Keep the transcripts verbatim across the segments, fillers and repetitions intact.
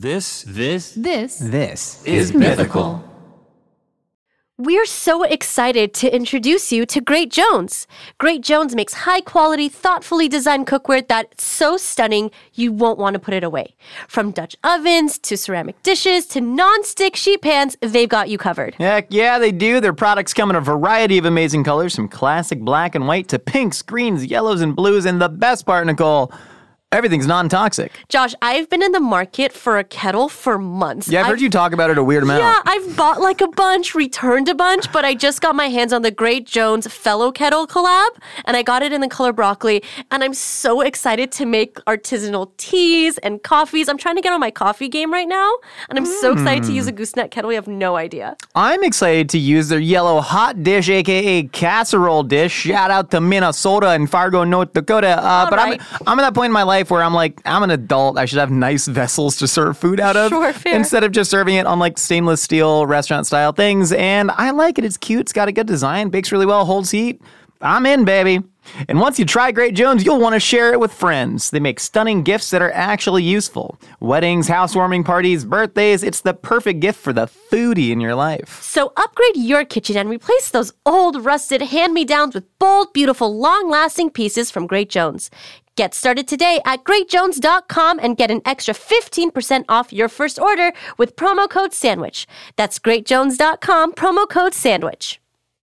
This, this, This, This is mythical. We're so excited to introduce you to Great Jones. Great Jones makes high-quality, thoughtfully designed cookware that's so stunning you won't want to put it away. From Dutch ovens to ceramic dishes to non-stick sheet pans, they've got you covered. Heck yeah, they do. Their products come in a variety of amazing colors, from classic black and white to pinks, greens, yellows, and blues. And the best part, Nicole, everything's non-toxic. Josh, I've been in the market for a kettle for months. Yeah, I've, I've heard you talk about it a weird amount. Yeah, I've bought like a bunch, returned a bunch, but I just got my hands on the Great Jones Fellow Kettle collab, and I got it in the color broccoli, and I'm so excited to make artisanal teas and coffees. I'm trying to get on my coffee game right now, and I'm mm. so excited to use a gooseneck kettle. You have no idea. I'm excited to use their yellow hot dish, aka casserole dish. Shout out to Minnesota and Fargo, North Dakota. Uh, but right. I'm, I'm at that point in my life where I'm like, I'm an adult. I should have nice vessels to serve food out of. Sure, fair. Instead of just serving it on like stainless steel restaurant style things. And I like it. It's cute. It's got a good design. Bakes really well. Holds heat. I'm in, baby. And once you try Great Jones, you'll want to share it with friends. They make stunning gifts that are actually useful. Weddings, housewarming parties, birthdays. It's the perfect gift for the foodie in your life. So upgrade your kitchen and replace those old, rusted hand-me-downs with bold, beautiful, long-lasting pieces from Great Jones. Get started today at great jones dot com and get an extra fifteen percent off your first order with promo code SANDWICH. That's great jones dot com, promo code SANDWICH.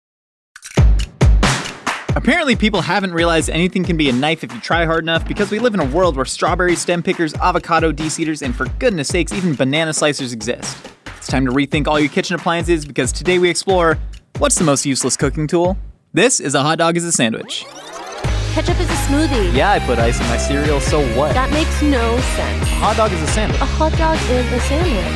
Apparently, people haven't realized anything can be a knife if you try hard enough, because we live in a world where strawberry stem pickers, avocado de-seeders, and for goodness sakes, even banana slicers exist. It's time to rethink all your kitchen appliances, because today we explore what's the most useless cooking tool. This is A Hot Dog is a Sandwich. Ketchup is a smoothie. Yeah, I put ice in my cereal, so what? That makes no sense. A hot dog is a sandwich. A hot dog is a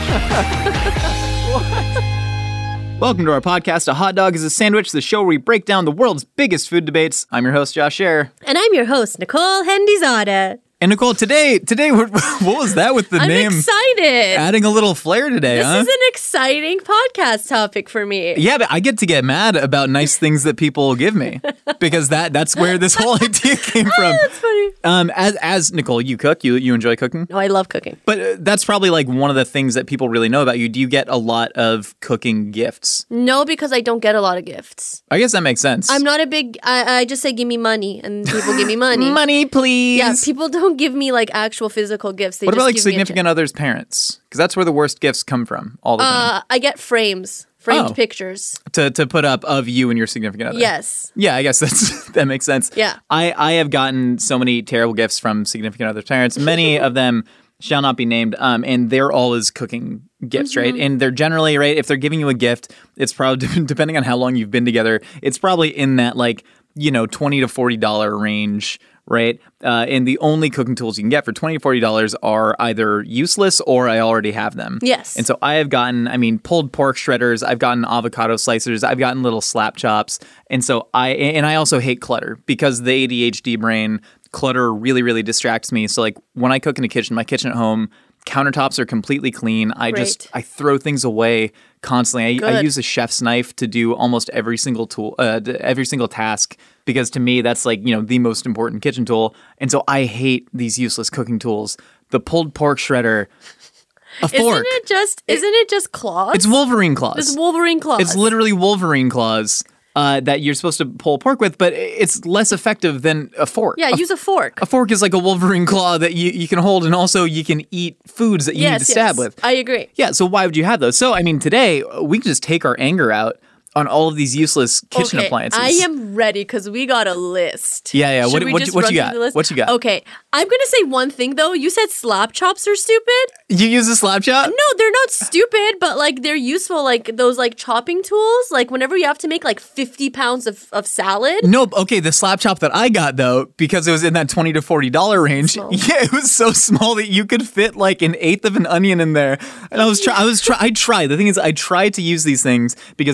sandwich. What? Welcome to our podcast, A Hot Dog is a Sandwich, the show where we break down the world's biggest food debates. I'm your host, Josh Scherer. And I'm your host, Nicole Hendizada. And Nicole, today, today, what was that with the I'm name? I'm excited. Adding a little flair today, this huh? This is an exciting podcast topic for me. Yeah, but I get to get mad about nice things that people give me, because that that's where this whole idea came from. Oh, that's funny. Um, as as Nicole, you cook, you you enjoy cooking? Oh, I love cooking. But uh, that's probably like one of the things that people really know about you. Do you get a lot of cooking gifts? No, because I don't get a lot of gifts. I guess that makes sense. I'm not a big, I, I just say give me money, and people give me money. Money, please. Yeah, people don't give me like actual physical gifts. They what just about like give significant me others' parents? Because that's where the worst gifts come from all the time. Uh, I get frames, framed Oh. pictures. To to put up of you and your significant other. Yes. Yeah, I guess that's that makes sense. Yeah. I, I have gotten so many terrible gifts from significant other parents. Many of them shall not be named. Um, and they're always cooking gifts, Mm-hmm. right? And they're generally, right, if they're giving you a gift, it's probably, depending on how long you've been together, it's probably in that like, you know, twenty to forty dollars range. Right? Uh, and the only cooking tools you can get for twenty dollars, forty dollars are either useless or I already have them. Yes. And so I have gotten, I mean, pulled pork shredders, I've gotten avocado slicers, I've gotten little slap chops. And so I, and I also hate clutter, because the A D H D brain, clutter really, really distracts me. So like when I cook in the kitchen, my kitchen at home, countertops are completely clean. I Great. just, I throw things away constantly. I, I Good. use a chef's knife to do almost every single tool, uh, every single task, because to me, that's like, you know, the most important kitchen tool. And so I hate these useless cooking tools. The pulled pork shredder, a fork. Isn't it just, isn't it just claws? It's Wolverine claws. It's Wolverine claws. It's literally Wolverine claws. Uh, that you're supposed to pull pork with, but it's less effective than a fork. Yeah, a, use a fork. A fork is like a Wolverine claw that you, you can hold, and also you can eat foods that you yes, need to stab yes. with. I agree. Yeah, so why would you have those? So, I mean, today, we can just take our anger out on all of these useless kitchen okay, appliances. I am ready because we got a list. Yeah, yeah. Should What, we what, just what run you through got? the list? What you got? Okay, I'm going to say one thing though. You said slap chops are stupid. You use a slap chop? No, they're not stupid, but like they're useful. Like those like chopping tools. Like whenever you have to make like fifty pounds of, of salad. Nope. Okay, the slap chop that I got though, because it was in that twenty to forty dollars range. Small. Yeah, it was so small that you could fit like an eighth of an onion in there. And I was try I was try I tried. The thing is, I tried to use these things because people gave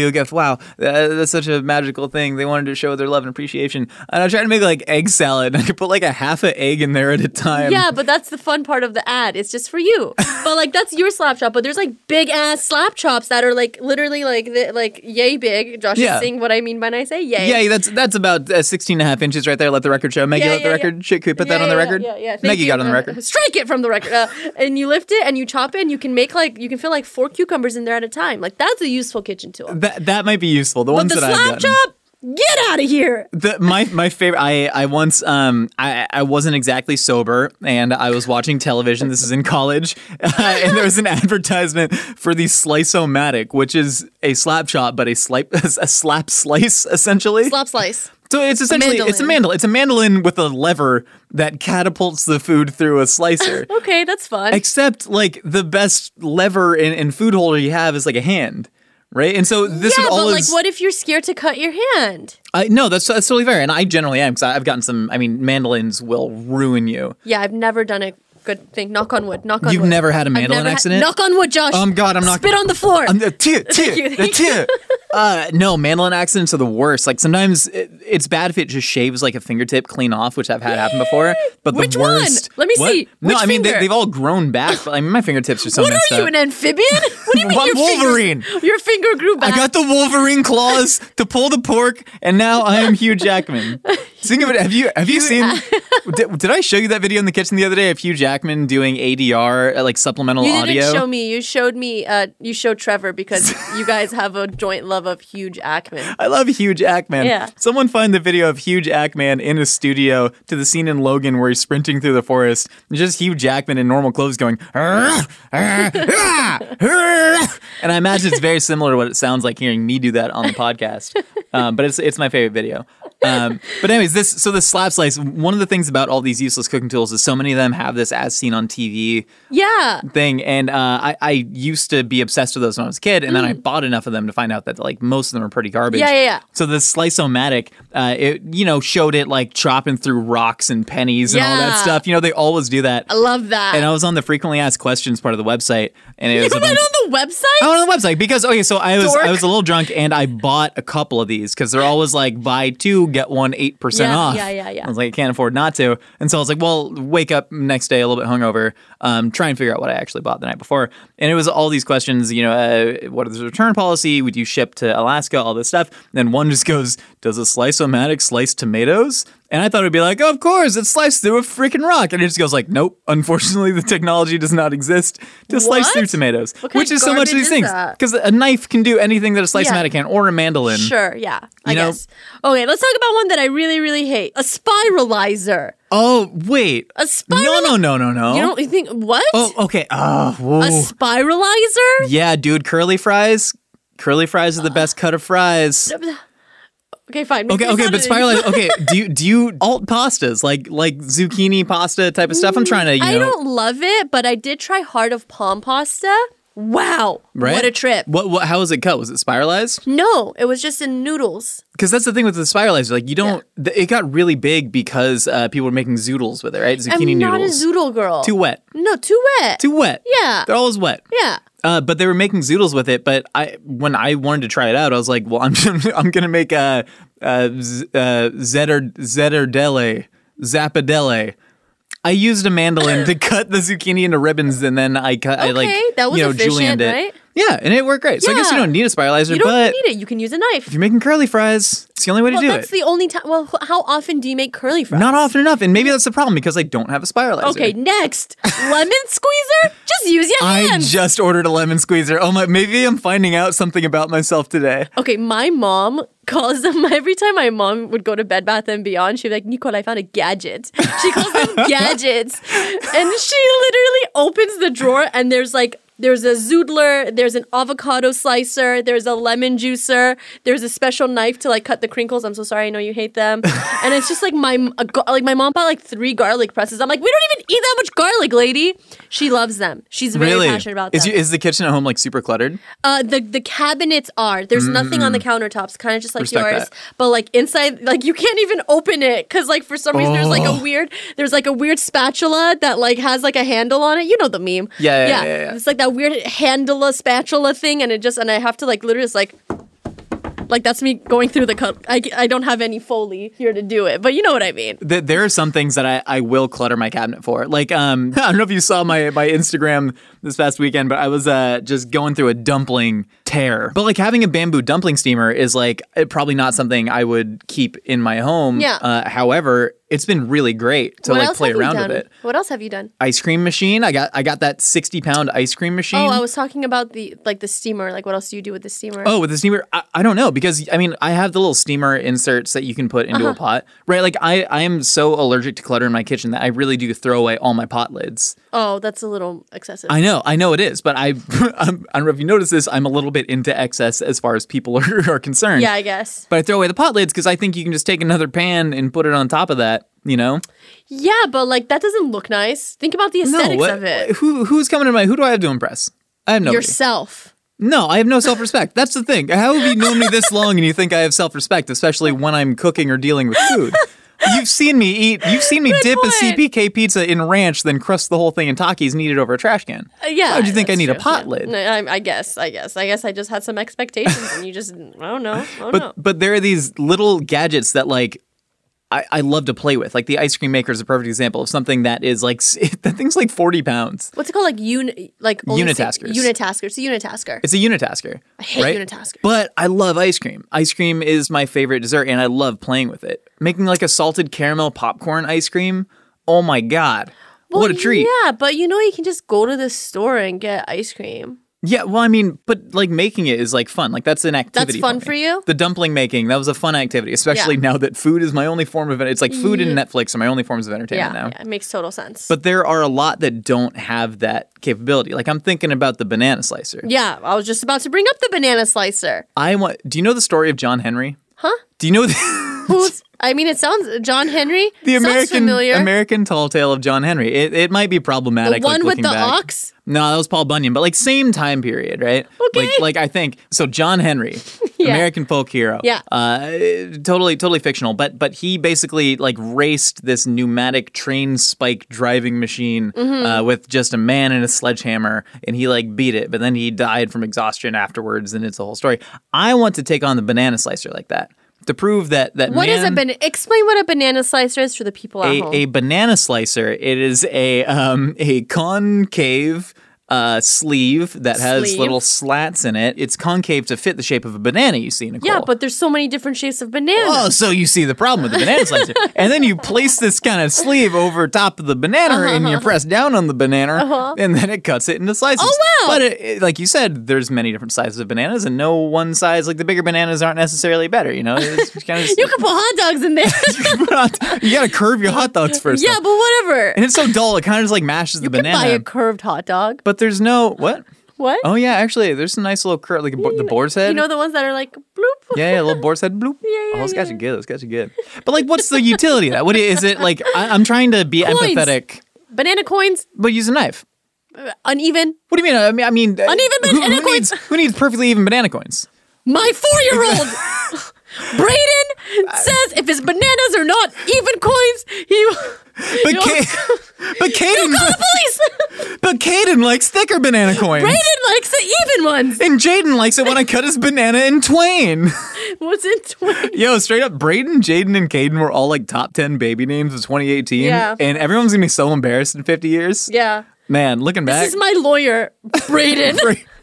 you a gift. Wow, uh, that's such a magical thing. They wanted to show their love and appreciation. And I tried to make like egg salad, and I could put like a half an egg in there at a time. Yeah, but that's the fun part of the ad. It's just for you. But like that's your slap chop. But there's like big ass slap chops that are like literally like the, like yay big. Josh Yeah. is seeing what I mean when I say yay. Yeah, that's that's about uh, sixteen and a half inches right there. Let the record show. Maggie, Yeah, let the yeah, record. yeah. Shit, could we put Yeah, that on the yeah, record? Yeah, yeah. Thank Maggie you. got on the Uh, record. Strike it from the record. Uh, and you lift it and you chop it and you can make like, you can fit like four cucumbers in there at a time. Like that's a useful kitchen tool. That that might be useful. The But ones the that I've slap done. chop, get out of here. The, my my favorite. I I once um I I wasn't exactly sober and I was watching television. This is in college, uh, and there was an advertisement for the Slice-O-Matic, which is a slap chop, but a slap a slap slice essentially. Slap slice. So it's essentially it's a mandolin. mandolin. It's a mandolin with a lever that catapults the food through a slicer. Okay, that's fun. Except like the best lever and, and food holder you have is like a hand. Right, and so this yeah, is but all like, is. what if you're scared to cut your hand? I no, that's that's totally fair, and I generally am because I've gotten some. I mean, mandolins will ruin you. Yeah, I've never done a good thing. Knock on wood. Knock on You've wood. never had a I've mandolin never had- accident? knock on wood, Josh. Um, God, I'm not. Spit on the floor. I'm the tear, Thank you, tear, the thank you. tear. Uh, no, mandolin accidents are the worst. Like sometimes it, it's bad if it just shaves like a fingertip clean off, which I've had happen before. But Which the one? worst. Let me What? see. No, Which I mean they, finger? they've all grown back. But I mean my fingertips are so What messed are you, up. an amphibian? What do you mean I'm your Wolverine. Finger, your finger grew back. I got the Wolverine claws to pull the pork, and now I am Hugh Jackman. Think of it. Have you have you seen? did, did I show you that video in the kitchen the other day of Hugh Jackman doing A D R, uh, like supplemental You audio? didn't show me. You showed me. Uh, you showed Trevor because you guys have a joint love of Hugh Jackman. I love Hugh Jackman. Yeah. Someone find the video of Hugh Jackman in a studio to the scene in Logan where he's sprinting through the forest. It's just Hugh Jackman in normal clothes going, "Arr, arr, ah, arr." And I imagine it's very similar to what it sounds like hearing me do that on the podcast. Um, but it's it's my favorite video. Um, but anyways, this so the slap slice. One of the things about all these useless cooking tools is so many of them have this as seen on T V Yeah. thing, and uh, I, I used to be obsessed with those when I was a kid, and then I bought enough of them to find out that like most of them are pretty garbage. Mm. Yeah, yeah, yeah. So the Slice-O-Matic, uh, it you know showed it like chopping through rocks and pennies and all that Yeah. stuff. You know they always do that. I love that. And I was on the frequently asked questions part of the website, and it you was a went bunch- on the website? I went on the website because okay, so I was Dork. I was a little drunk and I bought a couple of these because they're always like buy two get one eight percent Yeah, off. yeah, yeah, yeah. I was like I can't afford not to, and so I was like, well, wake up next day a little bit hungover, um, try and figure out what I actually bought the night before, and it was all these questions. You know, uh, what is the return policy? Would you ship to Alaska? All this stuff. And then one just goes, does a Slice-O-Matic slice tomatoes? And I thought it'd be like, oh, of course, it's sliced through a freaking rock. And it just goes like, nope, unfortunately, the technology does not exist to slice What? through tomatoes. What kind Which of is so much of garbage these is things. that? Because a knife can do anything that a Slice-O-Matic Yeah. can, or a mandolin. Sure, yeah. I You know- guess. Okay, let's talk about one that I really, really hate. A spiralizer. Oh, wait. A spiral. No, no, no, no, no. You don't you think what? Oh, okay. Oh, whoa. A spiralizer? Yeah, dude, curly fries. Curly fries are the best cut of fries. Okay, fine. Make Okay, me okay, sound but it- spiralize. Okay, do you do you alt pastas like like zucchini pasta type of stuff? I'm trying to, you I know, don't love it, but I did try heart of palm pasta. Wow. right? What a trip. What what? How was it cut? Was it spiralized? No, it was just in noodles. Because that's the thing with the spiralizer. Like you don't. th- It got really big because uh, people were making zoodles with it, right? Zucchini I'm not noodles. a zoodle girl. Too wet. No, too wet. Too wet. Yeah. They're always wet. Yeah. Uh, but they were making zoodles with it. But I, when I wanted to try it out, I was like, well, I'm I'm gonna make a, a z- uh, zetter zetterdelle zappadelle. I used a mandolin to cut the zucchini into ribbons, and then I cut. I like Okay, that was you know efficient, julienned it. right? Yeah, and it worked great. So I guess you Yeah. don't need a spiralizer, You don't but need it. You can use a knife. if you're making curly fries, it's the only way to Well, do that's it. the only time. Well, wh- how often do you make curly fries? Not often enough, and maybe that's the problem because I don't have a spiralizer. Okay, next. Lemon squeezer? Just use your I hands. just ordered a lemon squeezer. Oh my! Maybe I'm finding out something about myself today. Okay, my mom calls them every time my mom would go to Bed Bath and Beyond, she'd be like, Nicole, I found a gadget. She calls them gadgets. And she literally opens the drawer and there's like there's a zoodler, there's an avocado slicer, there's a lemon juicer, there's a special knife to like cut the crinkles. I'm so sorry, I know you hate them. And it's just like my a, gar- like my mom bought like three garlic presses. I'm like, we don't even eat that much garlic, lady. She loves them. She's very Really? passionate about is them. you, is the kitchen at home like super cluttered? Uh, the the cabinets are. There's nothing on the countertops, kind of just like Respect yours. that. But like inside, like you can't even open it because like for some reason there's like Oh. a weird, there's like a weird spatula that like has like a handle on it. You know the meme. Yeah, yeah, yeah, yeah. It's like that weird handle spatula thing, and it just and I have to like literally just like Like, that's me going through the cut. I, I don't have any Foley here to do it, but you know what I mean. The, there are some things that I, I will clutter my cabinet for. Like, um, I don't know if you saw my, my Instagram this past weekend, but I was uh, just going through a dumpling tear. But like having a bamboo dumpling steamer is like probably not something I would keep in my home. Yeah. Uh, however, it's been really great to What like else play have you around done? with it. What else have you done? Ice cream machine. I got I got that sixty pound ice cream machine. Oh, I was talking about the like the steamer. Like, what else do you do with the steamer? Oh, with the steamer, I, I don't know because I mean I have the little steamer inserts that you can put into Uh-huh. a pot, right? Like I I am so allergic to clutter in my kitchen that I really do throw away all my pot lids. Oh, that's a little excessive. I know, I know it is, but I I'm, I don't know if you notice this. I'm a little bit into excess as far as people are, are concerned. Yeah, I guess. But I throw away the pot lids because I think you can just take another pan and put it on top of that. You know? Yeah, but like that doesn't look nice. Think about the aesthetics what- of it. Who who's coming to my? Who do I have to impress? I have nobody. Yourself. No, I have no self-respect. That's the thing. How have you known me this long and you think I have self-respect, especially when I'm cooking or dealing with food? You've seen me eat, you've seen me Good dip point. a C P K pizza in ranch, then crust the whole thing in Takis and eat it over a trash can. Uh, yeah. Why would you think I that's need a true. pot Yeah. lid? No, I, I guess. I guess. I guess I just had some expectations, and you just. I don't know. I don't But know. but there are these little gadgets that like I, I love to play with. Like the ice cream maker is a perfect example of something that is like that thing's like forty pounds. What's it called? Like un like only Unitaskers. Unitasker. It's a unitasker. It's a unitasker. I hate right? unitaskers. But I love ice cream. Ice cream is my favorite dessert, and I love playing with it. Making like a salted caramel popcorn ice cream. Oh my god, Well, what a treat! Yeah, but you know you can just go to the store and get ice cream. Yeah, well, I mean, but like making it is like fun. Like that's an activity. fun for, for me. you? The dumpling making, that was a fun activity, especially Yeah. now that food is my only form of it. It's like food and Yeah. Netflix are my only forms of entertainment Yeah, now. yeah, it makes total sense. But there are a lot that don't have that capability. Like I'm thinking about the banana slicer. yeah, I was just about to bring up the banana slicer. I want. Do you know the story of John Henry? Huh? Do you know the, Who's? I mean, it sounds John Henry. the sounds American familiar. American tall tale of John Henry? It, it might be problematic. the one like, with looking the back. ox. No, that was Paul Bunyan, but like same time period, right? Okay. Like, like I think so. John Henry, Yeah. American folk hero. Yeah. Uh, totally, totally fictional. But but he basically like raced this pneumatic train spike driving machine Mm-hmm. uh, with just a man and a sledgehammer, and he like beat it. But then he died from exhaustion afterwards, and it's a whole story. I want to take on the banana slicer like that to prove that that What man, is a banana? Explain what a banana slicer is for the people at a, home. a banana slicer. It is a um, a concave uh, sleeve that has Sleeve. little slats in it. It's concave to fit the shape of a banana you see, Nicole. yeah, but there's so many different shapes of bananas. Oh, so you see the problem with the banana slicer. And then you place this kind of sleeve over top of the banana Uh-huh. and you press down on the banana and then it cuts it into slices. Oh, wow. But it, it- like you said, there's many different sizes of bananas and no one size, like the bigger bananas aren't necessarily better, you know? It's kind of You can put hot dogs in there. you gotta curve your hot dogs first. yeah, though. but whatever. And it's so dull, it kind of just like mashes the You can banana. buy a curved hot dog. But there's no what? What? Oh yeah, actually, there's some nice little curve, like a, bo- the boar's head. You know the ones that are like bloop. yeah, yeah, a little boar's head, bloop. Yeah, yeah, Oh, those guys yeah. are good. Those guys are good. But like, what's the utility of that? What is it like? I, I'm trying to be Coins. empathetic, Banana coins, but use a knife. uh, uneven. What do you mean? I mean, I mean, uh, Uneven who, banana who coins. needs who needs perfectly even banana coins? My four-year-old Brayden says if his bananas are not even coins, he But You'll- Ka- but Caden, call the police. but Caden likes thicker banana coins. Brayden likes the even ones. And Jaden likes it when I cut his banana in twain. What's in twain? Yo, straight up, Brayden, Jaden, and Caden were all like top ten baby names of twenty eighteen. Yeah. And everyone's gonna be so embarrassed in fifty years. Yeah. Man, looking back. This is my lawyer, Brayden.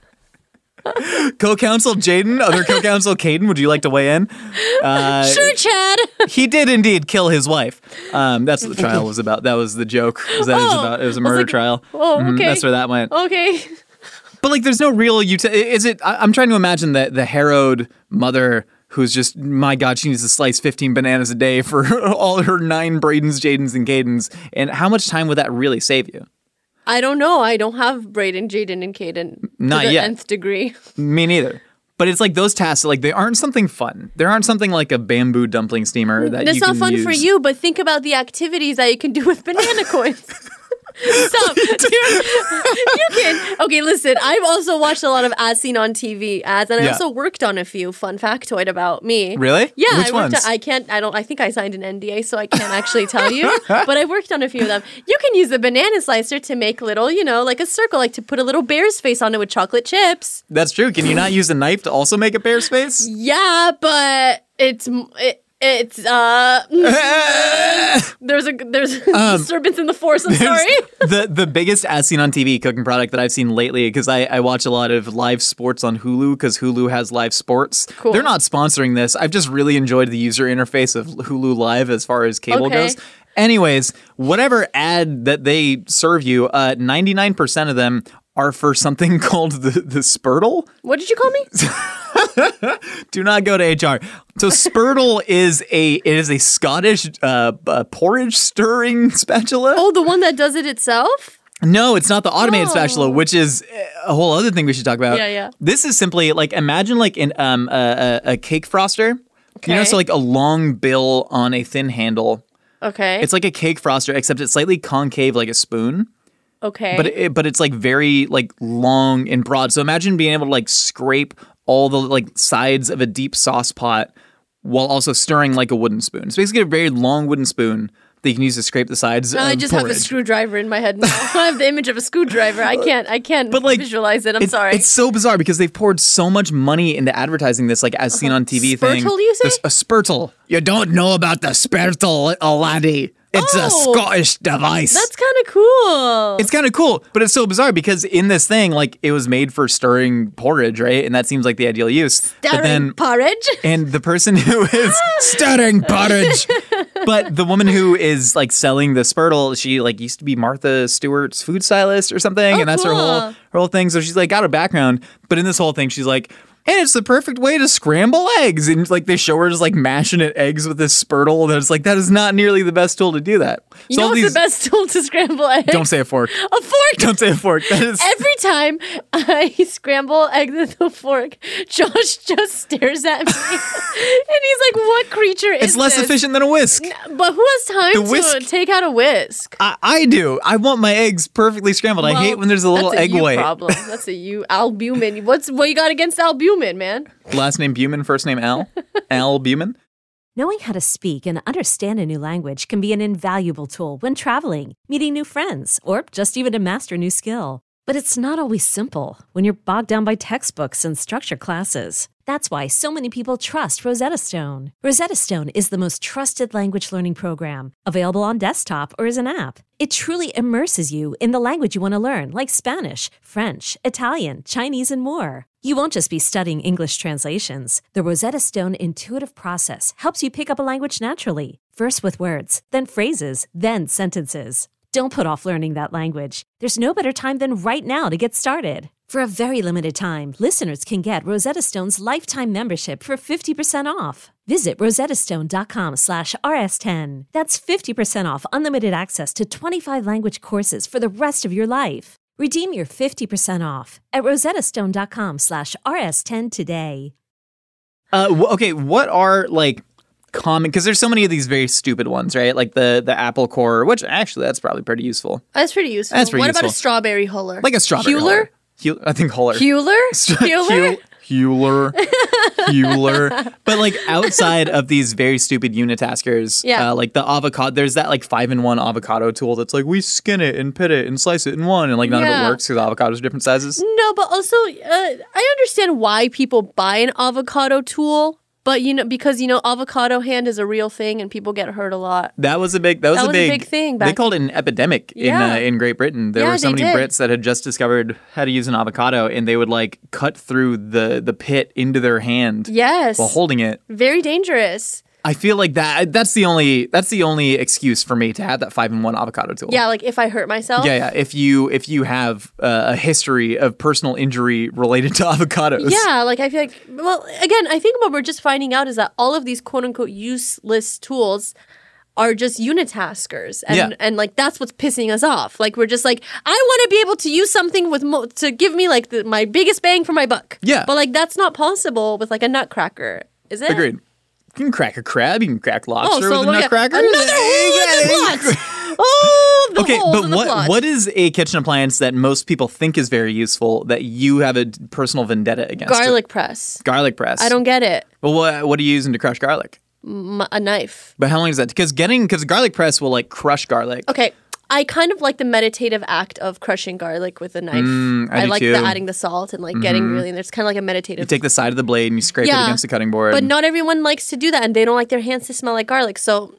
Co-counsel Jaden, other co-counsel Caden, would you like to weigh in? Uh, Sure, Chad. He did indeed kill his wife. Um, that's what the trial was about. That was the joke. Was that it was Oh, about? It was a I was murder like, trial. oh, Mhm, okay. that's where that went. Okay. But like, there's no real utility. Is it? I- I'm trying to imagine that the harrowed mother who's just, my God, she needs to slice fifteen bananas a day for all her nine Bradens, Jadens, and Cadens. And how much time would that really save you? I don't know. I don't have Brayden, Jaden, and Caden Not to the yet. nth degree. Me neither. But it's like those tasks, like they aren't something fun. They aren't something like a bamboo dumpling steamer that That's you not can fun use. for you, but think about the activities that you can do with banana coins. Stop. You can. Okay, listen. I've also watched a lot of as seen on T V ads, and I Yeah. also worked on a few. Fun factoid about me. Really? Yeah. Which I worked. ones? On, I can't. I don't. I think I signed an N D A, so I can't actually tell you. But I worked on a few of them. You can use the banana slicer to make little, you know, like a circle, like to put a little bear's face on it with chocolate chips. That's true. Can you not use a knife to also make a bear's face? Yeah, but it's it, it's uh. there's a there's disturbance in the force. I'm sorry. the the biggest as seen on T V cooking product that I've seen lately, because I, I watch a lot of live sports on Hulu because Hulu has live sports. Cool. They're not sponsoring this. I've just really enjoyed the user interface of Hulu Live as far as cable Okay. goes. Anyways, whatever ad that they serve you, uh, ninety-nine percent of them are for something called the, the Spurtle. What did you call me? Do not go to H R. So Spurtle is a it is a Scottish uh, uh, porridge stirring spatula. Oh, the one that does it itself? No, it's not the automated Oh. spatula, which is a whole other thing we should talk about. Yeah, yeah. This is simply like imagine like an um a, a, a cake froster. You know, Okay. so like a long bill on a thin handle. Okay. It's like a cake froster, except it's slightly concave like a spoon. okay. But it, but it's like very like long and broad. So imagine being able to like scrape all the like sides of a deep sauce pot while also stirring like a wooden spoon. It's basically a very long wooden spoon that you can use to scrape the sides. I of just have a porridge. screwdriver in my head now. I have the image of a screwdriver. I can't. I can't But, like, visualize it. I'm it's, sorry. It's so bizarre because they've poured so much money into advertising this, like as seen on T V thing. Spurtle, you say? The- a spurtle. You don't know about the spurtle, laddie. It's a Oh. Scottish device. That's kind of cool. It's kind of cool, but it's so bizarre because in this thing, like it was made for stirring porridge, right? And that seems like the ideal use. But Darren then, porridge. and the person who is stirring porridge, but the woman who is like selling the Spurtle, she like used to be Martha Stewart's food stylist or something, Oh, and that's her cool. whole her whole thing. So she's like got a background, but in this whole thing, she's like. And it's the perfect way to scramble eggs. And like they show her just like mashing at eggs with this Spurtle. And it's like, that is not nearly the best tool to do that. You So know all what's these- the best tool to scramble eggs? Don't say a fork. A fork. Don't say a fork. That is. Every time I scramble eggs with a fork, Josh just stares at me, and he's like, "What creature is It's less this?" efficient than a whisk. But who has time The to whisk- take out a whisk? I, I do. I want my eggs perfectly scrambled. I Well, hate when there's a little that's a egg you white. problem. That's a you albumin. What's what you got against albumin, man? Last name Buman, first name Al. Al Buman. Knowing how to speak and understand a new language can be an invaluable tool when traveling, meeting new friends, or just even to master a new skill. But it's not always simple when you're bogged down by textbooks and structured classes. That's why so many people trust Rosetta Stone. Rosetta Stone is the most trusted language learning program, available on desktop or as an app. It truly immerses you in the language you want to learn, like Spanish, French, Italian, Chinese, and more. You won't just be studying English translations. The Rosetta Stone intuitive process helps you pick up a language naturally, first with words, then phrases, then sentences. Don't put off learning that language. There's no better time than right now to get started. For a very limited time, listeners can get Rosetta Stone's lifetime membership for fifty percent off. Visit rosettastone.com slash rs10. That's fifty percent off unlimited access to twenty-five language courses for the rest of your life. Redeem your fifty percent off at rosettastone.com slash rs10 today. Uh, wh- okay, what are like common? Because there's so many of these very stupid ones, right? Like the the apple core, which actually that's probably pretty useful. That's pretty useful. That's pretty what about a useful. strawberry huller? Like a strawberry. Hewler? Huller. Hew- I think Huller. Hewler? Hewler? Hewler. Hewler. But like outside of these very stupid unitaskers, Yeah. uh, like the avocado, there's that like five in one avocado tool that's like we skin it and pit it and slice it in one, and like none of Yeah. it works because avocados are different sizes. No, but also uh, I understand why people buy an avocado tool, but you know because you know avocado hand is a real thing and people get hurt a lot. That was a big. That was, That a, was a big, big thing They back- called it an epidemic in Yeah. uh, in Great Britain. There Yeah, were so they many did. Brits that had just discovered how to use an avocado, and they would like cut through the the pit into their hand Yes. while holding it. Very dangerous. I feel like that. That's the only. That's the only excuse for me to have that five in one avocado tool. Yeah, like if I hurt myself. Yeah, yeah. If you if you have uh, a history of personal injury related to avocados. Yeah, like I feel like, well, again, I think what we're just finding out is that all of these quote unquote useless tools are just unitaskers. And, Yeah. and like that's what's pissing us off. Like we're just like, I want to be able to use something with mo- to give me like the, my biggest bang for my buck. Yeah. But like that's not possible with like a nutcracker, is it? Agreed. You can crack a crab. You can crack Oh, lobster so with a look at nutcracker. another hole in the plot. Oh, of the Okay, holes but in the what plot. what is a kitchen appliance that most people think is very useful that you have a d- personal vendetta against? Garlic press. Garlic press. I don't get it. Well, what what are you using to crush garlic? M- a knife. But how long is that? Because getting because garlic press will like crush garlic. Okay. I kind of like the meditative act of crushing garlic with a knife. Mm, I do like too. the adding the salt and like getting really. There's kind of like a meditative. You take the side of the blade and you scrape it Yeah, against the cutting board. But not everyone likes to do that, and they don't like their hands to smell like garlic. So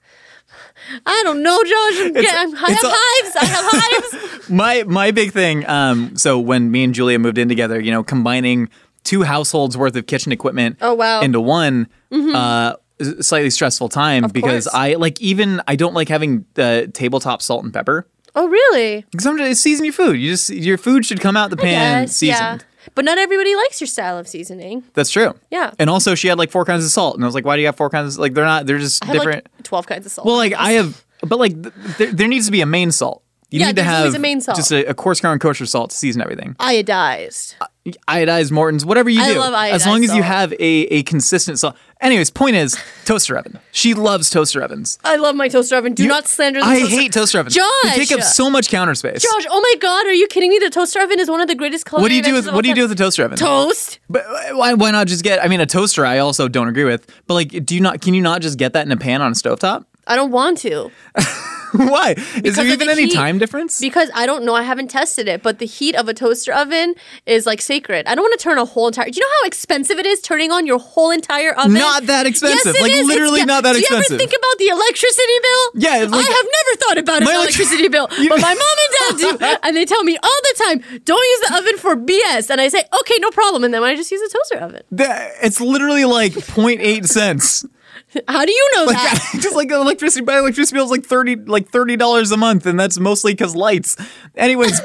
I don't know, Josh. I'm It's- getting, I it's have a- hives. I have hives. my my big thing. Um, so when me and Julia moved in together, you know, combining two households worth of kitchen equipment Oh, wow. into one. Uh, is a slightly stressful time because course. I like even I don't like having the tabletop salt and pepper. Oh, really? Because sometimes season your food. You just your food should come out the pan Yes, seasoned. yeah. But not everybody likes your style of seasoning. That's true. Yeah. And also, she had like four kinds of salt, and I was like, "Why do you have four kinds? Of, like, they're not. They're just I have different." like twelve kinds of salt. well, like I have, but like th- there, there needs to be a main salt. You Yeah, need to there's have always a main salt. just a, a coarse ground kosher salt to season everything. Iodized. Iodized Morton's, whatever you I do. love as long iodized as you salt. have a, a consistent salt. Anyways, point is toaster oven. She loves toaster ovens. I love my toaster oven. Do You- not slander the I toaster hate toaster ovens. Josh! They take up so much counter space. Josh, oh my God, are you kidding me? The toaster oven is one of the greatest culinary what do you do with inventions of what do you all do time. with the toaster oven? Toast? But why, why not just get? I mean, a toaster. I also don't agree with. But like, do you not? Can you not just get that in a pan on a stovetop? I don't want to. Why? Is there of even the any heat. time difference? Because I don't know, I haven't tested it, but the heat of a toaster oven is like sacred. I don't want to turn a whole entire. Do you know how expensive it is turning on your whole entire oven? Not that expensive. Yes, it Like, is. literally It's- not that Do you expensive. ever think about the electricity bill? Yeah, like- I have never thought about My an elec- electricity bill, You- but my mom and dad do, and they tell me all the time, "Don't use the oven for B S." And I say, "Okay, no problem," and then I just use a toaster oven. That- It's literally like zero point eight cents. How do you know Like that? just like electricity, my electricity bill is like thirty, like thirty dollars a month, and that's mostly because lights. Anyways,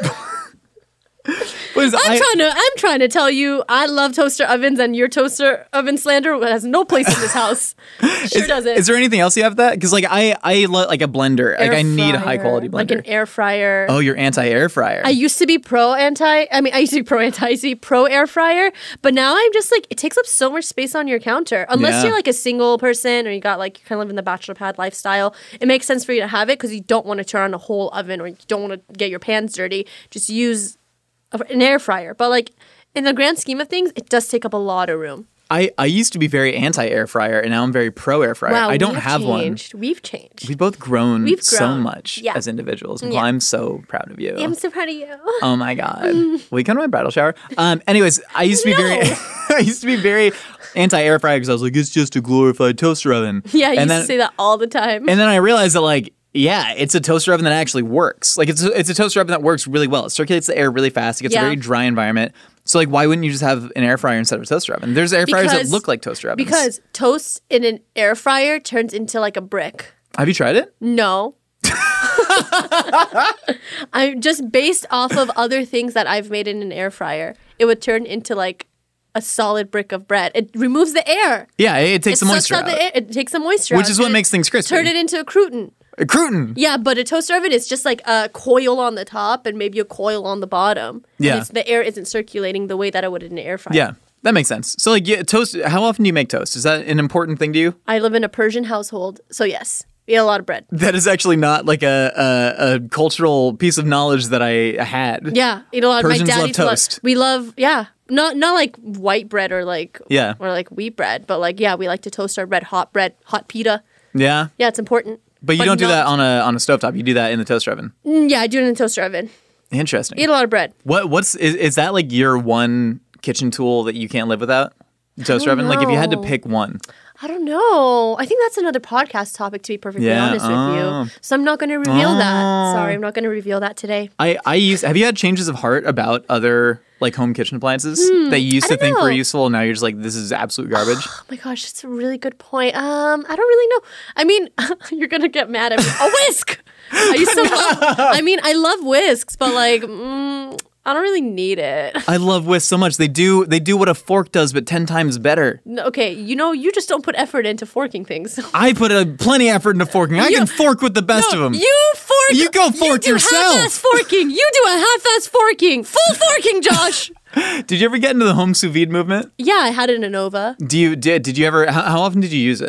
please, I'm I, trying to. I'm trying to tell you, I love toaster ovens, and your toaster oven slander has no place in this house. Sure is, doesn't. is there anything else you have that? Because like I, I lo- like a blender. Like Air I need a high fryer, quality blender. like an air fryer. oh, you're anti air fryer. I used to be pro anti. I mean, I used to be pro anti. I used to be pro air fryer, but now I'm just like it takes up so much space on your counter. Unless Yeah. you're like a single person or you got like you kind of live in the bachelor pad lifestyle, it makes sense for you to have it because you don't want to turn on a whole oven or you don't want to get your pans dirty. Just use a- an air fryer. But like in the grand scheme of things, it does take up a lot of room. I, I used to be very anti air fryer, and now I'm very pro air fryer. Wow, I don't we've have changed. We've changed. one. We've both grown, We've so grown. much Yeah. as individuals. And Yeah. I'm so proud of you. I'm so proud of you. Oh my god! Will you come to my bridal shower? Um. Anyways, I used to be very, I used to be very anti air fryer because I was like, it's just a glorified toaster oven. Yeah, I and used then, to say that all the time. And then I realized that like, yeah, it's a toaster oven that actually works. Like it's a, it's a toaster oven that works really well. It circulates the air really fast. It gets Yeah. a very dry environment. So like, why wouldn't you just have an air fryer instead of a toaster oven? There's air fryers that Because- look like toaster ovens. Because toast in an air fryer turns into like a brick. have you tried it? No. I'm just based off of other things that I've made in an air fryer. It would turn into like a solid brick of bread. It removes the air. Yeah, it, it takes It the sucks moisture out out. the air. It takes the moisture Which out. is what Turn it- makes things crispy. Turn it into a crouton. A crouton. Yeah, but a toaster oven is just like a coil on the top and maybe a coil on the bottom. And Yeah. it's, the air isn't circulating the way that it would in an air fryer. Yeah, that makes sense. So like, yeah, toast. How often do you make toast? Is that an important thing to you? I live in a Persian household, so yes, we eat a lot of bread. That is actually not like a, a, a cultural piece of knowledge that I had. Yeah, eat a lot. Persians My dad love eats a lot- toast. We love, yeah, not not like white bread or like Yeah. or like wheat bread, but like yeah, we like to toast our bread, hot bread, hot pita. Yeah, Yeah, it's important. but you don't do not- that on a on a stovetop. You do that in the toaster oven. Mm, yeah, I do it in the toaster oven. Interesting. Eat a lot of bread. What what's is, is that like your one kitchen tool that you can't live without? The toaster oven. Like if you had to know. pick one. I don't know. I think that's another podcast topic, to be perfectly Yeah, honest with oh. you. So I'm not going to reveal that. Oh. Sorry, I'm not going to reveal that today. I I use. Have you had changes of heart about other like home kitchen appliances that you used Hmm, I to don't think were know. useful, and now you're just like, this is absolute garbage? Oh my gosh, that's a really good point. Um, I don't really know. I mean, you're gonna get mad at me. A whisk. I used to love. I mean, I love whisks, but like, mm, I don't really need it. I love whisks so much. They do they do what a fork does, but ten times better. No, okay, you know, you just don't put effort into forking things. I put a plenty effort into forking. I You- can fork with the best No, of them. You fork. You go fork you do yourself. Half-ass forking. You do a half-ass forking. Full forking, Josh. Did you ever get into the home sous vide movement? Yeah, I had it in a Nova. Do you did did you ever? How, how often did you use it?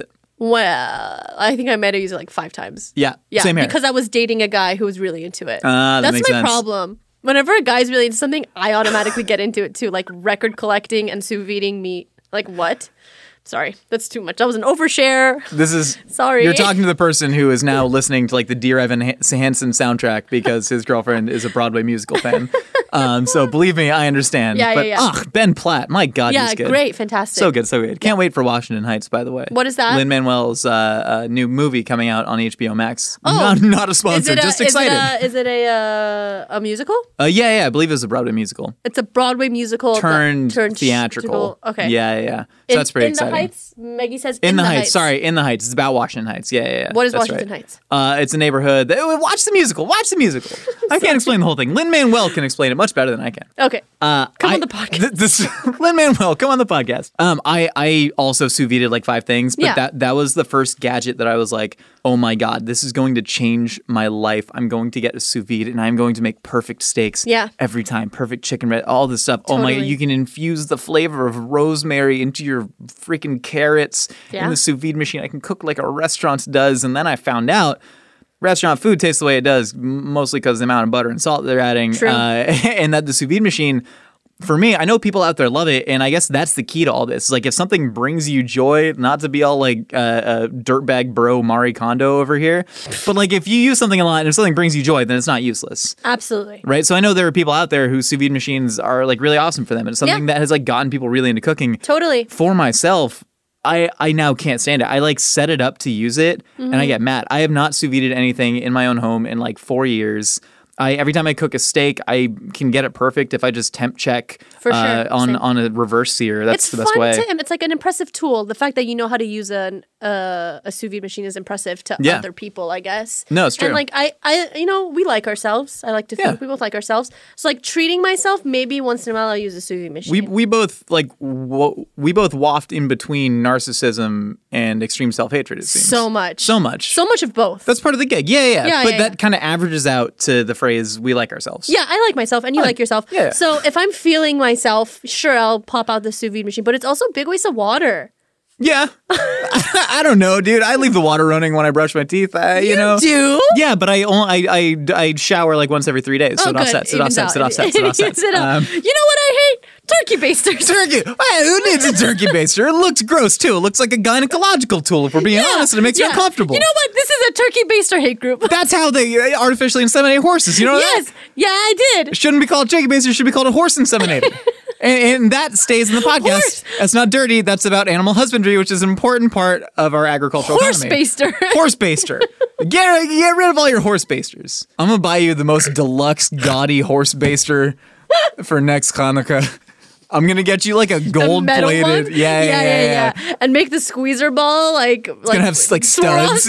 Well, I think I might have used it like five times. Yeah, Yeah, same here. because I was dating a guy who was really into it. Ah, that That's makes my sense. problem. Whenever a guy's really into something, I automatically get into it too, like record collecting and sous videing meat. Like what? Sorry, that's too much. That was an overshare. This is Sorry. You're talking to the person who is now listening to like the Dear Evan Hansen soundtrack because his girlfriend is a Broadway musical fan. Um, so believe me, I understand. Yeah, yeah, but yeah. ugh, Ben Platt, my God, Yeah, he's good. great, fantastic. So good, so good. Can't wait for Washington Heights, by the way. What is that? Lin-Manuel's uh, uh, new movie coming out on H B O Max. Oh. Not, not a Is sponsor, it a, just is it excited. a, is it a, uh, a musical? Uh, yeah, yeah, I believe it was a Broadway musical. It's a Broadway musical that Turned, turned theatrical. Okay. Yeah, yeah, yeah. So In, that's pretty in exciting. the Heights, Maggie says In, the, Heights. Sorry, In the Heights. It's about Washington Heights. Yeah, yeah, yeah. What is That's Washington right. Heights? Uh, it's a neighborhood. That, watch the musical. Watch the musical. I can't explain the whole thing. Lin-Manuel can explain it much better than I can. Okay. Uh, Come I- on the podcast. Th- this Lin-Manuel, come on the podcast. Um, I I also sous vide'd like five things, but Yeah. that that was the first gadget that I was like, oh my God, this is going to change my life. I'm going to get a sous vide and I'm going to make perfect steaks Yeah. every time. Perfect chicken breast, all this stuff. Oh my God, Totally. you can infuse the flavor of rosemary into your freaking carrots Yeah. in the sous vide machine. I can cook like a restaurant does. And then I found out restaurant food tastes the way it does, m- mostly because of the amount of butter and salt they're adding. True. Uh, and that the sous vide machine, for me, I know people out there love it, and I guess that's the key to all this. Like, if something brings you joy, not to be all like uh, uh, dirtbag bro Marie Kondo over here, but like if you use something a lot and if something brings you joy, then it's not useless. Absolutely. Right? So I know there are people out there whose sous vide machines are like really awesome for them. And it's something Yeah. that has like gotten people really into cooking. Totally. For myself, I, I now can't stand it. I like set it up to use it and I get mad. I have not sous vide'd anything in my own home in like four years. I every time I cook a steak, I can get it perfect if I just temp check For uh, sure. on Same. on a reverse sear. That's It's the best fun way. to It's like an impressive tool. The fact that you know how to use an, uh, a sous vide machine is impressive to Yeah. other people, I guess. No, it's true. And like I, I, you know, we like ourselves. I like to think Yeah. we both like ourselves. So like treating myself, maybe once in a while I'll use a sous vide machine. We we both like w- we both waft in between narcissism and extreme self hatred. It seems so much, so much, so much of both. That's part of the gig. Yeah, yeah. Yeah, but yeah, that yeah. kind of averages out to the phrase "we like ourselves." Yeah, I like myself and you like yourself. yeah. So if I'm feeling myself, sure, I'll pop out the sous vide machine, but it's also a big waste of water. Yeah. I don't know, dude. I leave the water running when I brush my teeth. I, you, know. do? Yeah, but I only I, I I shower like once every three days, so Oh, it good. offsets. It Evens offsets. It out. offsets. It offsets. Evens it out. Um, You know what I hate? Turkey basters. Turkey. Hey, who needs a turkey baster? It looks gross too. It looks like a gynecological tool, if we're being honest, and it makes yeah. you uncomfortable. You know what? This is a turkey baster hate group. That's how they uh, artificially inseminate horses. You know yes. that? Yeah, I did. It shouldn't be called turkey baster. It should be called a horse inseminator. and, and that stays in the podcast. Horse. That's not dirty. That's about animal husbandry, which is an important part of our agricultural Horse economy. baster. Horse baster. Get, get rid of all your horse basters. I'm going to buy you the most deluxe, gaudy horse baster for next Hanukkah. I'm going to get you like a gold metal plated. one? Yeah, yeah, yeah, yeah, yeah. And make the squeezer ball like it's gonna have, like, studs.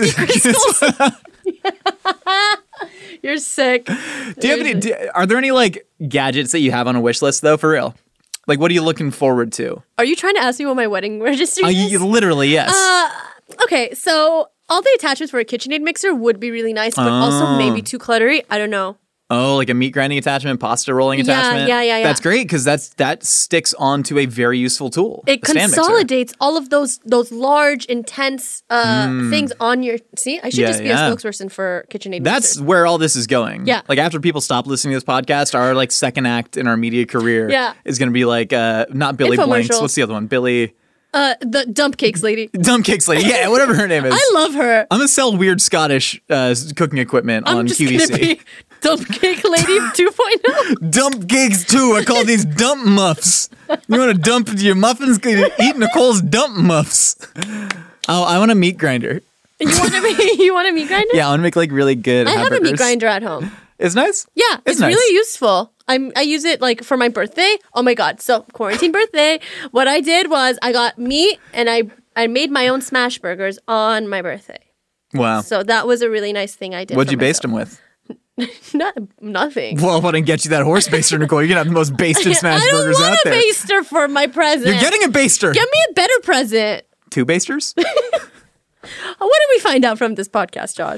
You're sick. Do you have any, do, are there any like gadgets that you have on a wish list though, for real? Like, what are you looking forward to? Are you trying to ask me what my wedding registry Uh, is? y- literally, yes. Uh, okay, so all the attachments for a KitchenAid mixer would be really nice, but also maybe too cluttery. I don't know. Oh, like a meat grinding attachment, pasta rolling Yeah, attachment. yeah, yeah, yeah. That's great because that's that sticks onto a very useful tool. It the stand mixer. consolidates all of those those large, intense uh, things on your. See, I should Yeah, just be yeah. a spokesperson for KitchenAid. That's mixers. where all this is going. Yeah. Like after people stop listening to this podcast, our like second act in our media career Yeah. is going to be like uh not Billy Blanks. Infomercial. What's the other one? Billy uh, the dump cakes lady. Dumb Cakes Lady. Yeah, whatever her name is. I love her. I'm gonna sell weird Scottish uh, cooking equipment I'm on just Q V gonna C. be dump cake lady two point oh. Dump gigs too. I call these dump muffs. You want to dump your muffins? Eat Nicole's dump muffs. Oh, I want a meat grinder. You want to be? You want a meat grinder? Yeah, I want to make like really good I have hamburgers. a meat grinder at home. It's nice. Yeah, It's it's, nice. really useful. I'm I use it like for my birthday. Oh my god! So quarantine birthday. What I did was I got meat and I I made my own smash burgers on my birthday. Wow. So that was a really nice thing I did. What'd for you baste them myself. with? Not nothing. Well, I want to get you that horse baster, Nicole. You can have the most basted smash I don't burgers want out a there. baster for my present. You're getting a baster. Get me a better present. Two basters? What did we find out from this podcast, Josh?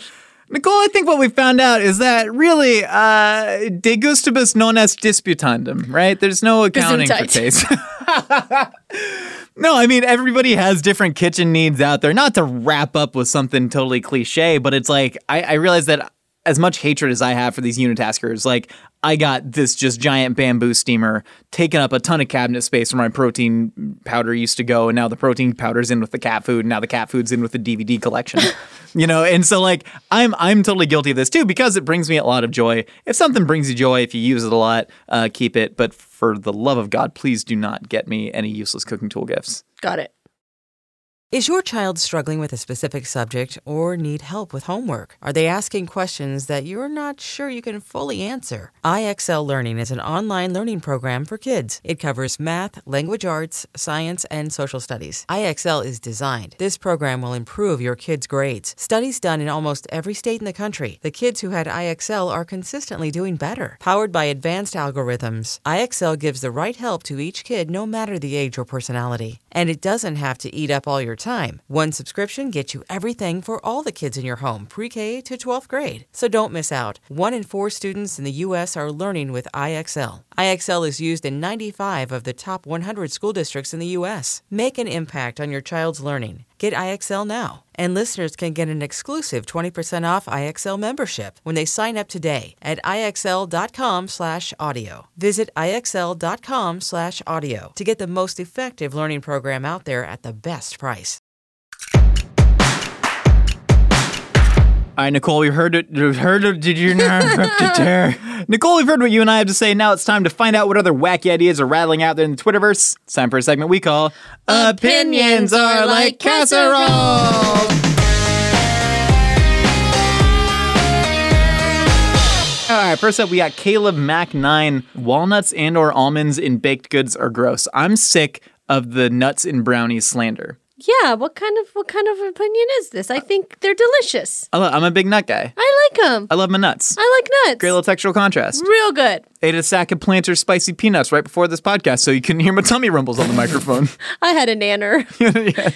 Nicole, I think what we found out is that really, uh, de gustibus non est disputandum, right? There's no accounting for taste. No, I mean, everybody has different kitchen needs out there. Not to wrap up with something totally cliche, but it's like, I, I realize that as much hatred as I have for these unitaskers, like, I got this just giant bamboo steamer taking up a ton of cabinet space where my protein powder used to go, and now the protein powder's in with the cat food, and now the cat food's in with the D V D collection. You know, and so like I'm I'm totally guilty of this too because it brings me a lot of joy. If something brings you joy, if you use it a lot, uh, keep it. But for the love of God, please do not get me any useless cooking tool gifts. Got it. Is your child struggling with a specific subject or need help with homework? Are they asking questions that you're not sure you can fully answer? I X L Learning is an online learning program for kids. It covers math, language arts, science, and social studies. I X L is designed. This program will improve your kids' grades. Studies done in almost every state in the country. The kids who had I X L are consistently doing better. Powered by advanced algorithms, I X L gives the right help to each kid no matter the age or personality. And it doesn't have to eat up all your time. One subscription gets you everything for all the kids in your home, pre-K to twelfth grade. So don't miss out. One in four students in the U S are learning with I X L. I X L is used in ninety-five of the top one hundred school districts in the U S. Make an impact on your child's learning. Get I X L now. And listeners can get an exclusive twenty percent off I X L membership when they sign up today at IXL.com slash audio. Visit IXL.com slash audio to get the most effective learning program out there at the best price. All right, Nicole, we've heard it. We've heard it. Did you know? Nicole, we've heard what you and I have to say. Now it's time to find out what other wacky ideas are rattling out there in the Twitterverse. It's time for a segment we call Opinions Are Like Casserole. All right, first up, we got Caleb Mac nine. Walnuts and or almonds in baked goods are gross. I'm sick of the nuts in brownies slander. Yeah, what kind of what kind of opinion is this? I think they're delicious. I love, I'm a big nut guy. I like them. I love my nuts. I like nuts. Great little textural contrast. Real good. Ate a sack of Planters spicy peanuts right before this podcast so you couldn't hear my tummy rumbles on the microphone. I had a nanner. Yeah.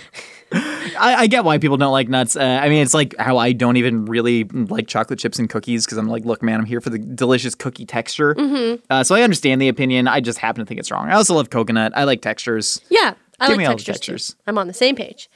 I, I get why people don't like nuts. Uh, I mean, it's like how I don't even really like chocolate chips and cookies because I'm like, look, man, I'm here for the delicious cookie texture. Mm-hmm. Uh, so I understand the opinion. I just happen to think it's wrong. I also love coconut. I like textures. Yeah, I Give like me all textures, the textures. Too. I'm on the same page.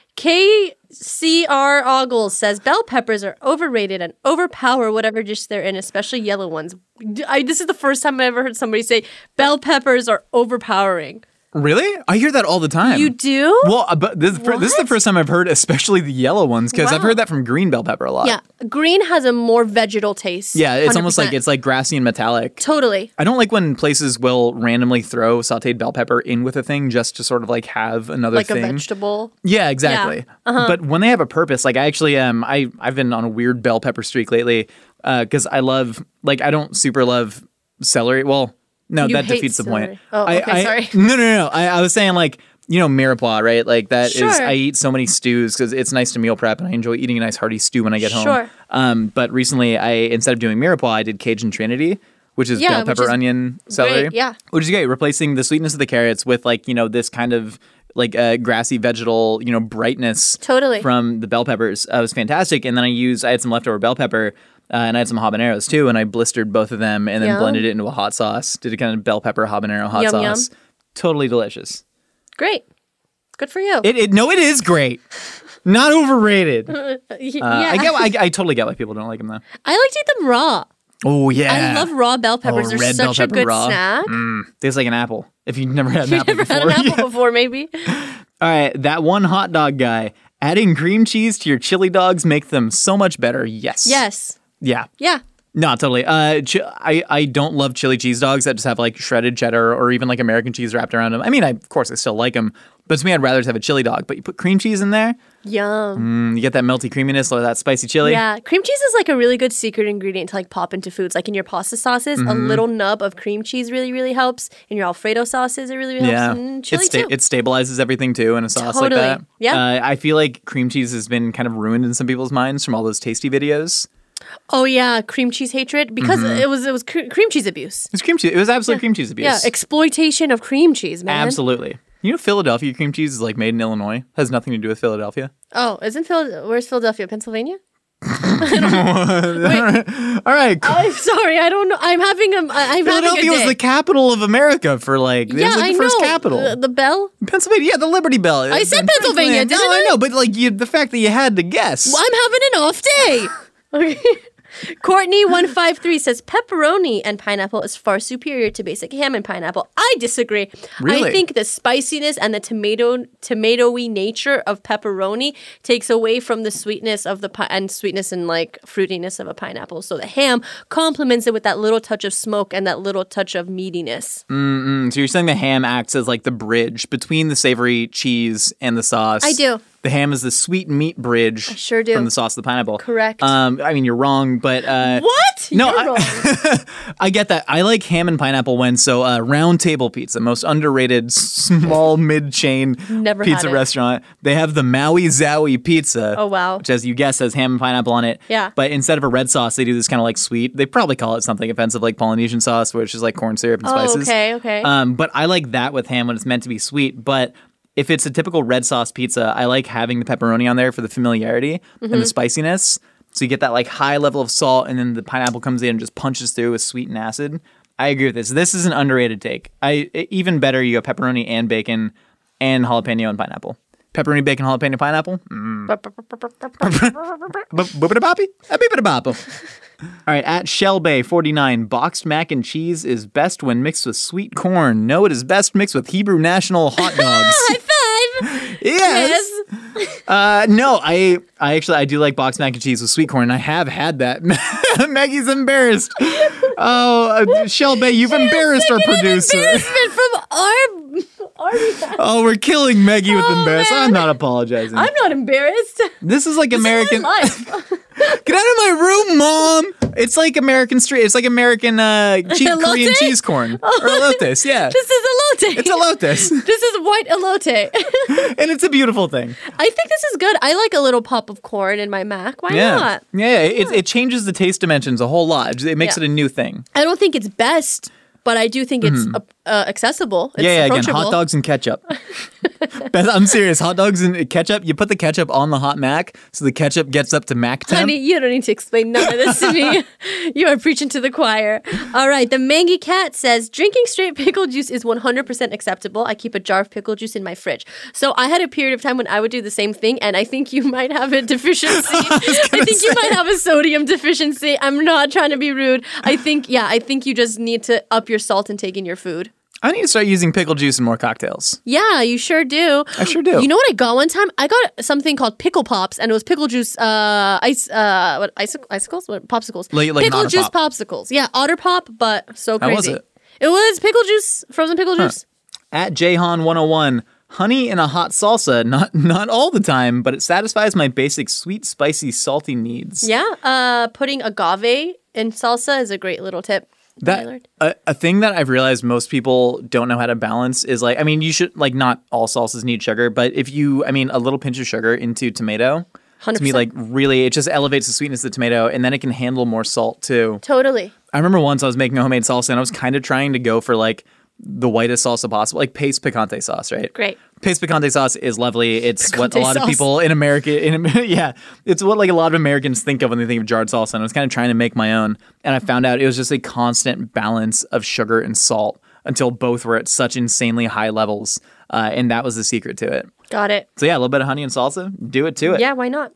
K C R Ogles says bell peppers are overrated and overpower whatever dish they're in, especially yellow ones. I, this is the first time I ever heard somebody say bell peppers are overpowering. Really? I hear that all the time. You do? Well, uh, but this, is fir- this is the first time I've heard especially the yellow ones because Wow. I've heard that from green bell pepper a lot. Yeah, green has a more vegetal taste. Yeah, it's one hundred percent. almost like it's like grassy and metallic. Totally. I don't like when places will randomly throw sauteed bell pepper in with a thing just to sort of like have another Like thing. a vegetable. Yeah, exactly. Yeah. Uh-huh. But when they have a purpose, like I actually um I I've been on a weird bell pepper streak lately because uh, I love like I don't super love celery. Well, no, You that hate defeats the point. celery. Oh, I, okay, I, sorry. No, no, no. I, I was saying like you know mirepoix, right? Like that is Sure. I eat so many stews because it's nice to meal prep and I enjoy eating a nice hearty stew when I get home. Sure. Um, but recently I instead of doing mirepoix, I did Cajun Trinity. Which is Yeah, bell which pepper, is onion, celery. great, yeah. Which is great, replacing the sweetness of the carrots with like, you know, this kind of like uh, grassy vegetal, you know, brightness Totally. from the bell peppers. Uh, it was fantastic. And then I used, I had some leftover bell pepper uh, and I had some habaneros too. And I blistered both of them and then Yum. blended it into a hot sauce. Did a kind of bell pepper habanero hot Yum, sauce. yum. Totally delicious. Great. Good for you. It, it No, it is great. Not overrated. Y- Uh, yeah. I get. I, I totally get why people don't like them though. I like to eat them raw. Oh yeah. I love raw bell peppers. Oh, They're red bell such a pepper good raw. snack. Mm, tastes like an apple. If you've never had an apple Never before. had an apple Yeah. before, maybe. All right, that one hot dog guy. Adding cream cheese to your chili dogs make them so much better. Yes. Yes. Yeah. Yeah. No, totally. Uh, ch- I I don't love chili cheese dogs that just have like shredded cheddar or even like American cheese wrapped around them. I mean, I, of course, I still like them, but to me, I'd rather just have a chili dog. But you put cream cheese in there, Yum. mm, you get that melty creaminess or that spicy chili. Yeah. Cream cheese is like a really good secret ingredient to like pop into foods. Like in your pasta sauces, Mm-hmm. a little nub of cream cheese really, really helps. In your Alfredo sauces, it really, really Yeah, helps. And chili it, sta- too. it stabilizes everything too in a sauce Totally. like that. Yeah. uh, I feel like cream cheese has been kind of ruined in some people's minds from all those tasty videos. Oh yeah, cream cheese hatred because Mm-hmm. it was it was cr- cream cheese abuse. It's cream cheese. It was absolute cream cheese abuse. Yeah, exploitation of cream cheese, man. Absolutely. You know, Philadelphia cream cheese is like made in Illinois. Has nothing to do with Philadelphia. Oh, isn't Phil? Where's Philadelphia, Pennsylvania? All right, cool. I'm sorry, I don't know. I'm having a. I'm having a Philadelphia was day. the capital of America for like, it yeah, was like the I first know. capital. The, the bell. Pennsylvania, yeah, the Liberty Bell. I said Pennsylvania, didn't no, I? I know, but like you, the fact that you had to guess. Well, I'm having an off day. Okay. Courtney one five three says pepperoni and pineapple is far superior to basic ham and pineapple. I disagree. Really? I think the spiciness and the tomato tomatoey nature of pepperoni takes away from the sweetness of the pi- and sweetness and like fruitiness of a pineapple. So the ham complements it with that little touch of smoke and that little touch of meatiness. Mm, so you're saying the ham acts as like the bridge between the savory cheese and the sauce. I do. The ham is the sweet meat bridge. I sure do. From the sauce of the pineapple. Correct. Um, I mean, you're wrong, but uh, What? No, You're I, wrong. I get that. I like ham and pineapple when so uh, Round Table Pizza, most underrated small mid chain Never had pizza it. restaurant. They have the Maui Zowie pizza. Oh, wow. Which, as you guess, has ham and pineapple on it. Yeah. But instead of a red sauce, they do this kind of like sweet. They probably call it something offensive like Polynesian sauce, which is like corn syrup and Oh, spices. okay, okay. Um, but I like that with ham when it's meant to be sweet. But if it's a typical red sauce pizza, I like having the pepperoni on there for the familiarity and Mm-hmm. the spiciness. So you get that like high level of salt, and then the pineapple comes in and just punches through with sweet and acid. I agree with this. This is an underrated take. I even better, you go pepperoni and bacon and jalapeno and pineapple. Pepperoni, bacon, jalapeno, pineapple. Mm. Boopity-boppy? A beepity-boppo. All right, at Shell Bay forty-nine, boxed mac and cheese is best when mixed with sweet corn. No, it is best mixed with Hebrew National hot dogs. High five. Yes. Uh, no, I I actually I do like boxed mac and cheese with sweet corn. And I have had that. Maggie's embarrassed. Oh, uh, Shell Bay, you've embarrassed our producer. Embarrassment from our Arby. Oh, we're killing Maggie with Oh, embarrassment. man. I'm not apologizing. I'm not embarrassed. this is like American. This is my life. Get out of my room, Mom. It's like American street. It's like American uh, cheap Elote? Korean cheese corn or elotes. Yeah, This is elote. it's elotes, This is white elote. and it's a beautiful thing. I think this is good. I like a little pop of corn in my mac. Why Yeah, not? yeah. It, it changes the taste dimensions a whole lot. It makes Yeah. it a new thing. I don't think it's best, but I do think it's uh, uh, accessible. It's yeah, yeah. Again, approachable. hot dogs and ketchup. Beth, I'm serious. Hot dogs and ketchup. You put the ketchup on the hot mac, so the ketchup gets up to mac temp. Honey, you don't need to explain none of this to me. You are preaching to the choir. All right, the Mangy Cat says, drinking straight pickle juice is one hundred percent acceptable. I keep a jar of pickle juice in my fridge. So I had a period of time when I would do the same thing, and I think you might have a deficiency. I, I think you might have a sodium deficiency. I'm not trying to be rude. I think, yeah, I think you just need to up your salt intake in your food. I need to start using pickle juice in more cocktails. Yeah, you sure do. I sure do. You know what I got one time? I got something called pickle pops, and it was pickle juice, uh, ice, uh, what icic- icicles, what popsicles? Like- like an pickle Otter juice Pop. popsicles. Yeah, Otter Pop, but so How crazy. was it? It was pickle juice, frozen pickle juice. At Jayhan one oh one, honey in a hot salsa, not not all the time, but it satisfies my basic sweet, spicy, salty needs. Yeah, uh, putting agave in salsa is a great little tip. That a, a thing that I've realized most people don't know how to balance is like, I mean, you should like not all salsas need sugar, but if you, I mean, a little pinch of sugar into tomato, one hundred to me, percent. like really, it just elevates the sweetness of the tomato, and then it can handle more salt too. Totally. I remember once I was making a homemade salsa, and I was kind of trying to go for like the whitest salsa possible, like paste picante sauce, right? Great. Paste picante sauce is lovely. It's what a Picante lot of sauce. people in America, in yeah, it's what like a lot of Americans think of when they think of jarred salsa. And I was kind of trying to make my own, and I found out it was just a constant balance of sugar and salt until both were at such insanely high levels, uh, and that was the secret to it. Got it. So yeah, a little bit of honey and salsa, do it to it. Yeah, why not?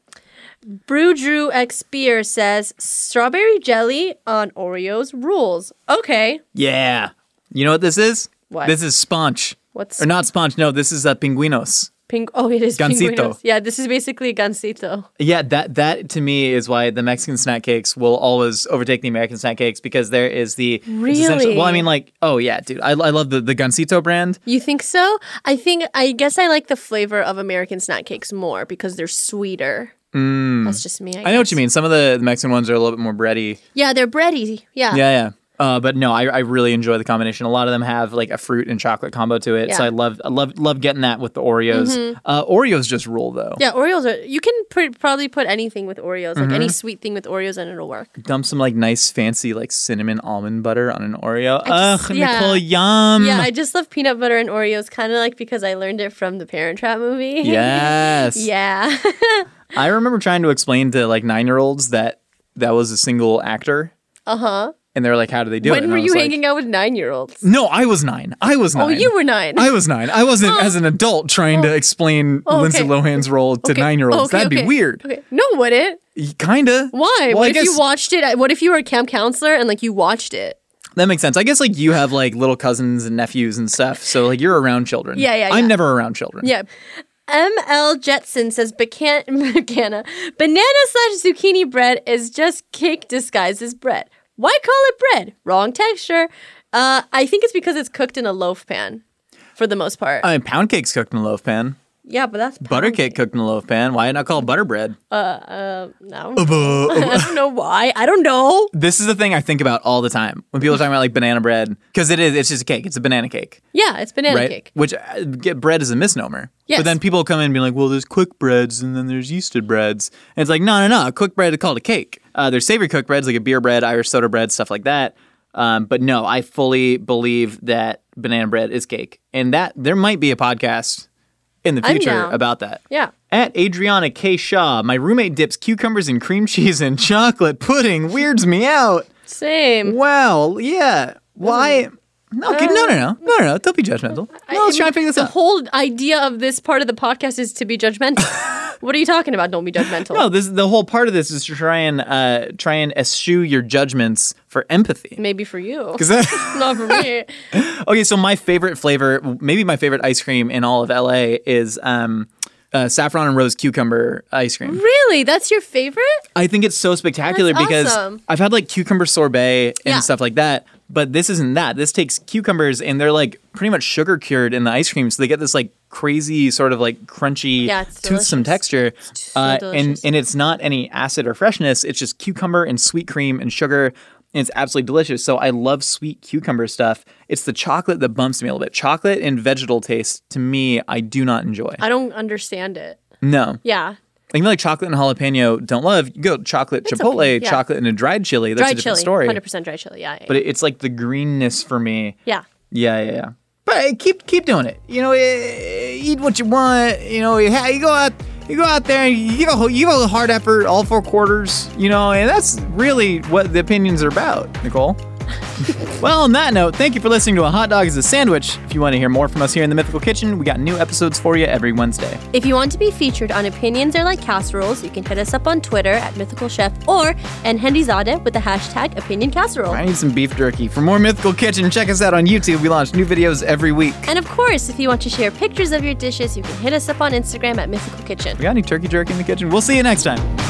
Brew Drew X Beer says strawberry jelly on Oreos rules. Okay. Yeah. You know what this is? What? This is sponge. What's Or not sponge, no, this is uh, pinguinos. ping? Oh, it is Gansito. Pinguinos. Yeah, this is basically gansito. Yeah, that that to me is why the Mexican snack cakes will always overtake the American snack cakes, because there is the it's essentially- Really? well, I mean, like, oh yeah, dude, I, I love the the Gansito brand. You think so? I think I guess I like the flavor of American snack cakes more because they're sweeter. Mm. That's just me. I, I know what guess. you mean. Some of the Mexican ones are a little bit more bready. Yeah, they're bready. Yeah. Yeah, yeah. Uh, but no, I, I really enjoy the combination. A lot of them have like a fruit and chocolate combo to it, Yeah. so I love I love love getting that with the Oreos. Mm-hmm. Uh, Oreos just rule though. Yeah, Oreos are. You can pr- probably put anything with Oreos, like Mm-hmm. any sweet thing with Oreos, and it'll work. Dump some like nice fancy like cinnamon almond butter on an Oreo. just- Ugh, yeah. Nicole, yum. Yeah, I just love peanut butter and Oreos, kind of like because I learned it from the Parent Trap movie. Yes. yeah. I remember trying to explain to like nine year olds that that was a single actor, uh huh. and they were like, "How do they do it?" When And were I you was like, hanging out with nine year olds? No, I was nine. I was nine. Oh, you were nine. I was nine. I wasn't as an adult trying to explain Oh, Lindsay okay. Lohan's role to Okay. nine year olds. Okay, That'd be okay. weird. Okay. No, would it? Kinda. Why? Well, what I if guess you watched it? What if you were a camp counselor and like you watched it? that makes sense. I guess like you have like little cousins and nephews and stuff, so like you're around children. Yeah, yeah, I'm yeah. never around children. Yeah. M L Jetson says Bacan- Bacana. Banana slash zucchini bread is just cake disguised as bread. Why call it bread? Wrong texture. Uh, I think it's because it's cooked in a loaf pan for the most part. I mean, pound cake's cooked in a loaf pan. yeah, but that's Butter pound cake cooked in a loaf pan. Why not call it butter bread? No, I don't know why. I don't know. This is the thing I think about all the time when people are talking about like banana bread, because it is. It's just a cake. It's a banana cake. Yeah, it's banana Right, cake. which uh, get bread is a misnomer. Yes. But then people come in and be like, well, there's quick breads and then there's yeasted breads. And it's like, no, no, no. A quick bread is called a cake. Uh, there's savory cooked breads like a beer bread, Irish soda bread, stuff like that. Um, but no, I fully believe that banana bread is cake. And that there might be a podcast in the I'm future down. about that. Yeah. At Adriana K. Shaw, my roommate dips cucumbers in cream cheese and chocolate pudding. Weirds me out. Same. Wow. Yeah. Why? No, okay, no, no, no, no, no, no. Don't be judgmental. No, let's try and figure this the out. whole idea of this part of the podcast is to be judgmental. What are you talking about? Don't be judgmental. No, this the whole part of this is to try and uh, try and eschew your judgments for empathy. Maybe for you. Is that- Not for me. okay, so my favorite flavor, maybe my favorite ice cream in all of L A is um, uh, saffron and rose cucumber ice cream. Really? That's your favorite? I think it's so spectacular That's because awesome. I've had like cucumber sorbet and Yeah. stuff like that, but this isn't that. This takes cucumbers and they're like pretty much sugar cured in the ice cream, so they get this like crazy sort of like crunchy, Yeah, it's toothsome delicious. texture. so uh, and delicious. and it's not any acid or freshness. It's just cucumber and sweet cream and sugar. And it's absolutely delicious. So I love sweet cucumber stuff. It's the chocolate that bumps me a little bit. Chocolate and vegetal taste, to me, I do not enjoy. I don't understand it. No. Yeah. Even like chocolate and jalapeno don't love. You go chocolate chipotle, okay, yeah. chocolate and a dried chili. That's Dried a different chili. story. one hundred percent dried chili. Yeah. yeah, But it, it's like the greenness for me. yeah. Yeah, yeah, yeah. But hey, keep keep doing it. You know, eh, eat what you want. You know, you, ha- you go out, you go out there and you go you go hard effort all four quarters. You know, and that's really what the opinions are about, Nicole. Well, on that note, thank you for listening to A Hot Dog is a Sandwich. If you want to hear more from us here in the Mythical Kitchen, we got new episodes for you every Wednesday. If you want to be featured on Opinions Are Like Casseroles, you can hit us up on Twitter at Mythical Chef or Enhendizade with the hashtag Opinion Casserole. I need some beef jerky. For more Mythical Kitchen, check us out on YouTube. We launch new videos every week. And of course, if you want to share pictures of your dishes, you can hit us up on Instagram at Mythical Kitchen. We got any turkey jerky in the kitchen? We'll see you next time.